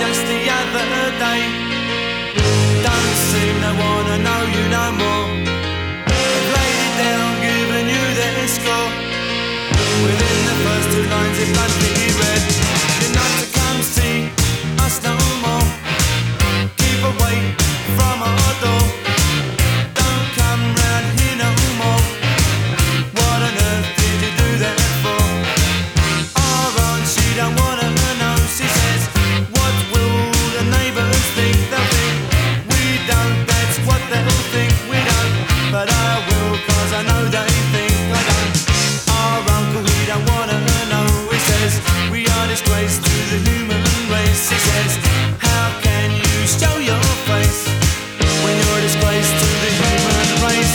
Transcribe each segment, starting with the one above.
just the other day. Don't seem to wanna know you no more. I've laid it down, given you their score. Within the first two lines it bluntly read, you're not to come see us no more. Keep away from our door. Don't come round here no more. What on earth did you do that for? Our aunt, she don't wanna know. She says, what will the neighbours think? They'll think we don't, that's what they'll think. We don't, but I will, cause I know they think I don't. Our uncle, he don't wanna know. He says, we are disgrace to the human race. He says, how can you show your face when you're a disgrace to the human race?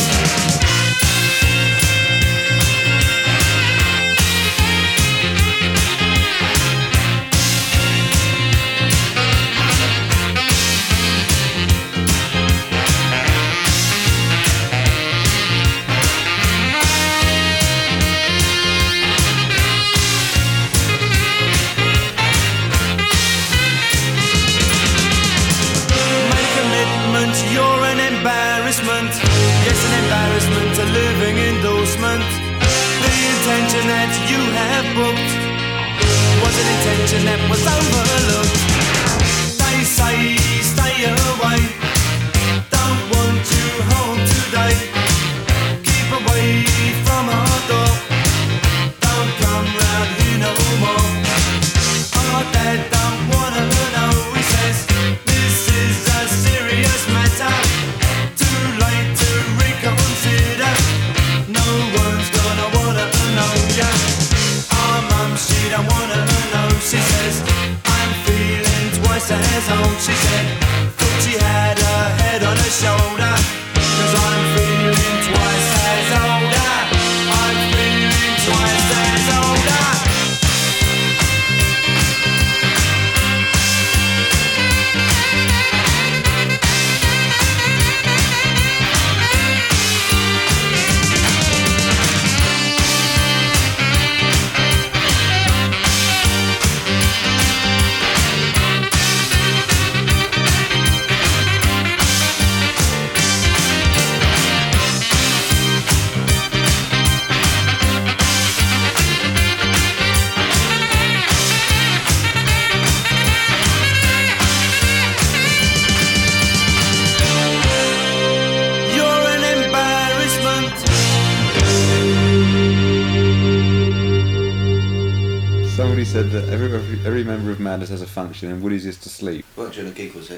You're an embarrassment, yes, an embarrassment, a living endorsement. The intention that you have booked was an intention that was overlooked. They say stay away, don't want you home today. Keep away from our door, don't come round here no more. Our dad don't wanna know, he says, this is a serious matter. Too late to reconsider. No one's gonna wanna know ya. Our mum, she don't wanna know. She says, I'm feeling twice as old. She said, thought she had her head on her shoulder. Cause I'm feeling twice as older. I'm feeling twice as older. Somebody said that every member of Madness has a function and Woody's is to sleep. What, during a gig was it?